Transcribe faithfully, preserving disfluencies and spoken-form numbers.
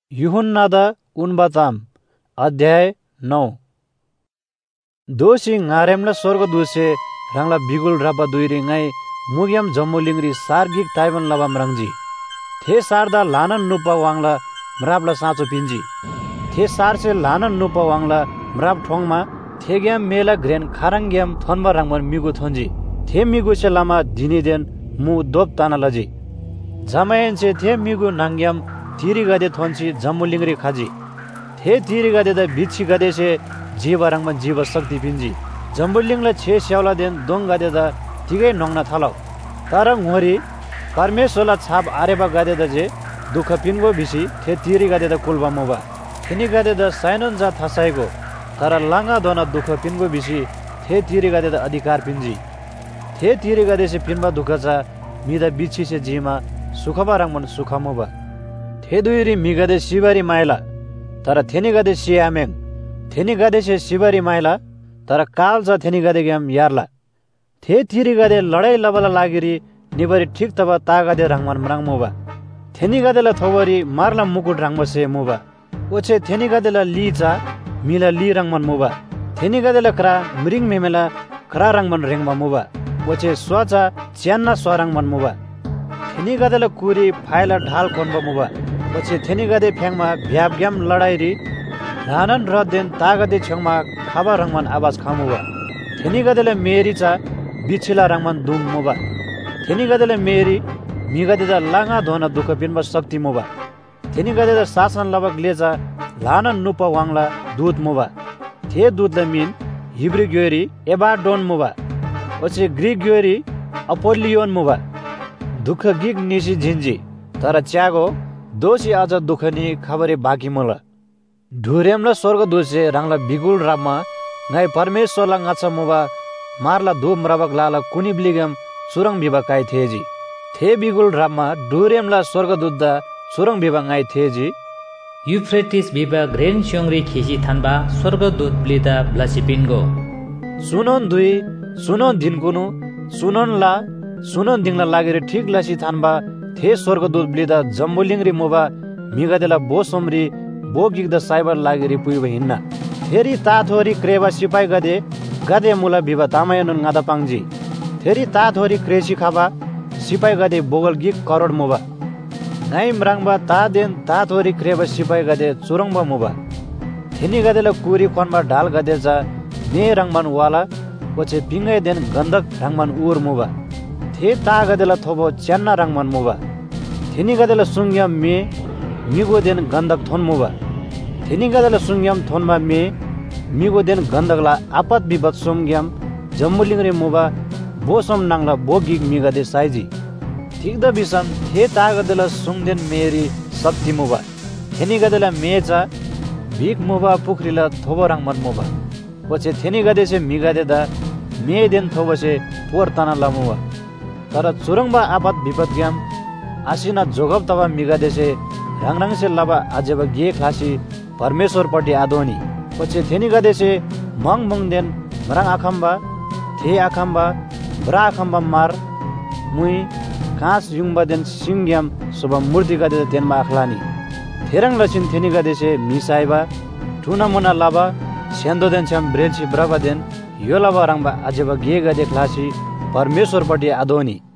यूहन्नादा उनबाताम अध्याय नौ। दोषी ngaремला स्वर्गदूतसे रंगला बिगुल रब्बा दुइरी ngai मुग्यम जम्मुलिंगरी सार्गिक ताइबन लबम रंगजी थे सारदा लानन नुपा वांगला म्राबला साँचो पिन्जी थे सारसे लानन नुपा वांगला म्राब ठोंगमा थेग्याम मेला ग्रेन खारंग्याम थोनबा रंगमन मिगु थोंजी थे मिगु से लामा दिनीदेन मु दोप ताना लजी जमायनसे थे मिगु नांग्याम तिरी गदे थोंची जम्मुलिंगरी खाजी थे तिरी गदे द बिछि गदे से जीव रंगमन जीव शक्ति पिन्जी जम्बुलिंगला छे स्याउला देन दोंग गदे द तिगै नोंगना थालौ तरंग होरी परमेश्वरला छाप आरेबा गदे द जे दुख पिन्गो बिसी थे तिरी गदे द कुलबा मोबा थिनी गदे द साइनन जा थासाइगो तर लांगा दोना दुख पिन्गो बिसी थे तिरी गदे द अधिकार पिन्जी थे तिरी गदे से पिन्बा दुख जा मिदा बिछि से जीमा सुखबा रंगमन सुखा मोबा थे दुइरी मिगदे शिवरी माइला तर थेनी गदे सियामेङ थेनी गदे से शिवरी माइला तर काल जा थेनी गदे ग्याम यारला थे तिरी गदे लडाई लबला लागिरी निबरी ठीक तब ता गदे रंगमन मरंग मोबा थेनी गदेला थोबरी मारला मुकुट रंगबसे मोबा ओछे थेनी गदेला लीचा मिला ली रंगमन मोबा थेनी गदेला क्रा मृंग मेमेला क्रा रंगमन रेंगमा मोबा ओछे स्वाचा च्यान्ना स्वरंगमन मोबा थेनी गदेला कुरी फाइला ढाल कोनबा मोबा ओछे थेनी गदे फ्याङमा भ्याबग्याम लडाइरी रानन रदेन तागदे छेउमा खाबा रंगमन आवाज खामुबा थेनी गदेला मेरीचा बिछिला रंगमन दुम मोबा थेनी गदेला मेरी मिगदेदा लांगा धोना दुख पिन्बा शक्ति मोबा थेनी गदेदा शासन लबक लेजा लानन नुपा वांगला दूत मोबा थे दूतला मिन हिब्रू ग्योरी एबाडोन मोबा ओछे ग्रीक ग्योरी अपोलियोन मोबा दुख गिग निसी झिन्जी तर च्यागो दोषी आज दुखनी खबरे बाँकी मोला ढुरेमला स्वर्गदूतसे रंगला बिगुल राममा ngai परमेश्वरला ngacha मोबा मारला धुम रबक लाला कुनी ब्लिगम सुरंग बिबा काय थेजी थे बिगुल राममा ढुरेमला स्वर्गदूत सुरंग बिबा ngai थेजी युफ्रेटिस बिबा ग्रेन स्योंगरी खिसी थानबा स्वर्गदूत ब्लिदा ब्लासिपिनगो सुनन दुई सुनन दिनकुनु सुनन ला सुनन दिङला लागेर ठीक लासी थानबा थे स्वर्गदूत ब्लिदा जम्बुलिंगरी मोबा मिगदेला बोसमरी बोगिग द साइबर लागेरी पुइबा हिन्ना फेरि ताथोरी क्रेबा सिपाई गदे गदे मुला बिबा तामायनुन गादा पाङजी फेरि ताथोरी क्रेसी खाबा सिपाई गदे बोगल गिग करोड मोबा नाइ मराङबा तादेन ताथोरी क्रेबा सिपाई गदे चुरङबा मोबा थेनी गदेला कुरी कोनबा ढाल गदे जा ने रंगमान वाला ओछे पिङै देन गन्धक रंगमान उर मोबा थे ता गदेला थोबो च्यान्ना रंगमान मोबा थेनी गदेला सुंग्याम मे मिगो देन गन्धक थोन मोबा थेनी गदेला सुंग्याम थोनमा मे मिगो देन गन्धकला आपत विपद सुंग्याम जम्मुलिंगरे मोबा बोसम नांगला बोगिग मिगदे साइजी ठीक द बिसम थे ता गदेला सुंगदेन मेरी शक्ति मोबा थेनी गदेला मेचा भिक मोबा पुखरीला थोबो रंगमन मोबा ओछे थेनी गदे से मिगदे दा मे देन थोबसे पोर तना लमुवा तर चुरङबा आपत विपद ग्याम आसिना जोगब तबा मिगदे से रंगरंग से लबा अजेब गे खासी परमेश्वर पट्टि आदोनी पछि थेनी गदे से मंग मंग देन मरंग आखम्बा थे आखम्बा ब्रा आखम्बा मार मुई कास युङबा देन सिंग्याम सुब मूर्ति गदे देनमा आखलानी थेरंग लसिन थेनी गदे से मिसाइबा टुना मुना लबा सेन्दो देन छम ब्रेलसी ब्रबा देन यो लबा रंगबा अजेब गे गदे खासी परमेश्वर पट्टि आदोनी